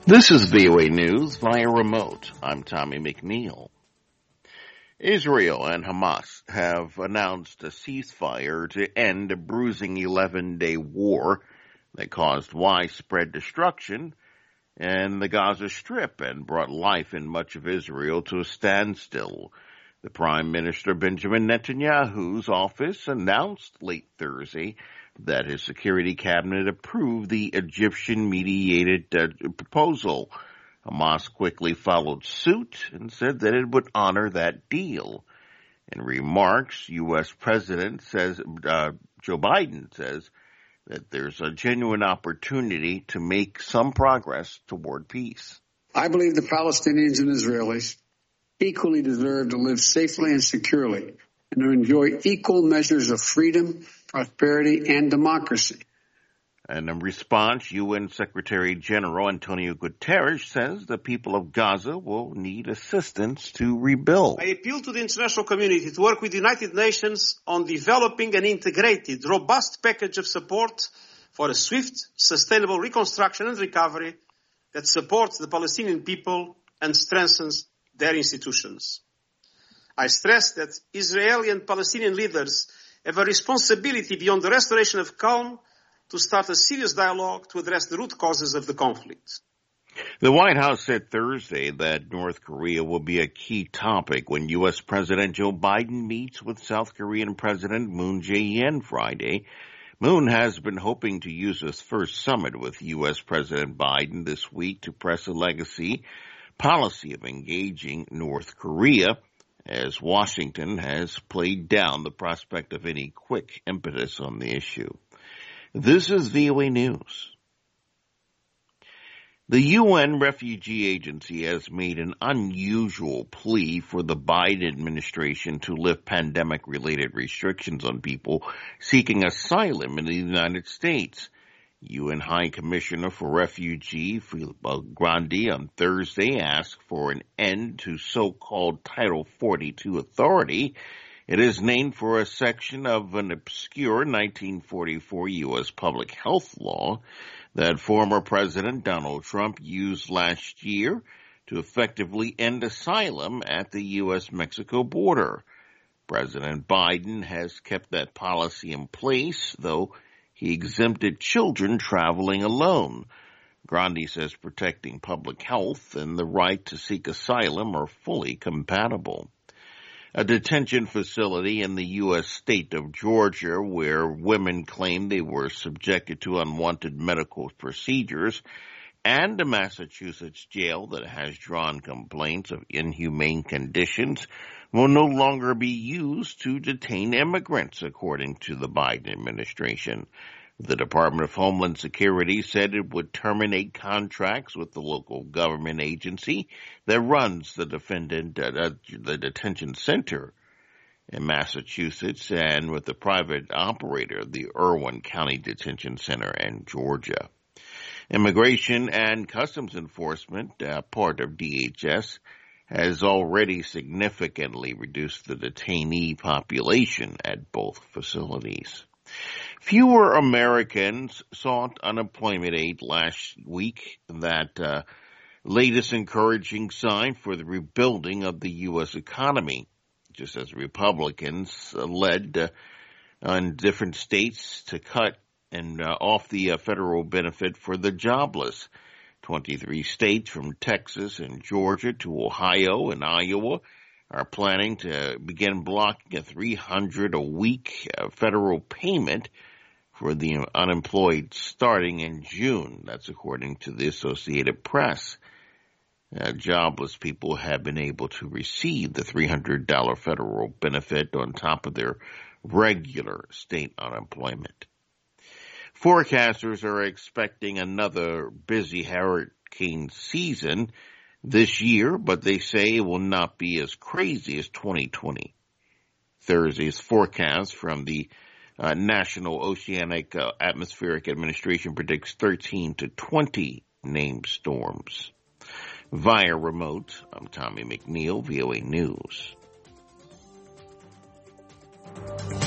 This is VOA News via remote. I'm Tommy McNeil. Israel and Hamas have announced a ceasefire to end a bruising 11-day war that caused widespread destruction in the Gaza Strip and brought life in much of Israel to a standstill. The Prime Minister Benjamin Netanyahu's office announced late Thursday that his security cabinet approved the Egyptian-mediated proposal. Hamas quickly followed suit and said that it would honor that deal. In remarks, U.S. President Joe Biden says that there's a genuine opportunity to make some progress toward peace. I believe the Palestinians and Israelis equally deserve to live safely and securely and to enjoy equal measures of freedom, prosperity, and democracy. And in response, UN Secretary General Antonio Guterres says the people of Gaza will need assistance to rebuild. I appeal to the international community to work with the United Nations on developing an integrated, robust package of support for a swift, sustainable reconstruction and recovery that supports the Palestinian people and strengthens their institutions. I stress that Israeli and Palestinian leaders have a responsibility beyond the restoration of calm to start a serious dialogue to address the root causes of the conflict. The White House said Thursday that North Korea will be a key topic when U.S. President Joe Biden meets with South Korean President Moon Jae-in Friday. Moon has been hoping to use his first summit with U.S. President Biden this week to press a legacy policy of engaging North Korea, as Washington has played down the prospect of any quick impetus on the issue. This is VOA News. The UN Refugee Agency has made an unusual plea for the Biden administration to lift pandemic-related restrictions on people seeking asylum in the United States. UN High Commissioner for Refugee Filippo Grandi on Thursday asked for an end to so-called Title 42 authority. It is named for a section of an obscure 1944 U.S. public health law that former President Donald Trump used last year to effectively end asylum at the U.S.-Mexico border. President Biden has kept that policy in place, though he exempted children traveling alone. Grandi says protecting public health and the right to seek asylum are fully compatible. A detention facility in the U.S. state of Georgia where women claim they were subjected to unwanted medical procedures, and a Massachusetts jail that has drawn complaints of inhumane conditions will no longer be used to detain immigrants, according to the Biden administration. The Department of Homeland Security said it would terminate contracts with the local government agency that runs the detention center in Massachusetts and with the private operator, the Irwin County Detention Center in Georgia. Immigration and Customs Enforcement, part of DHS, has already significantly reduced the detainee population at both facilities. Fewer Americans sought unemployment aid last week, that latest encouraging sign for the rebuilding of the U.S. economy, just as Republicans led on different states to cut and off the federal benefit for the jobless. 23 states from Texas and Georgia to Ohio and Iowa are planning to begin blocking a $300 a week federal payment for the unemployed starting in June. That's according to the Associated Press. Jobless people have been able to receive the $300 federal benefit on top of their regular state unemployment. Forecasters are expecting another busy hurricane season this year, but they say it will not be as crazy as 2020. Thursday's forecast from the National Oceanic Atmospheric Administration predicts 13 to 20 named storms. Via remote, I'm Tommy McNeil, VOA News.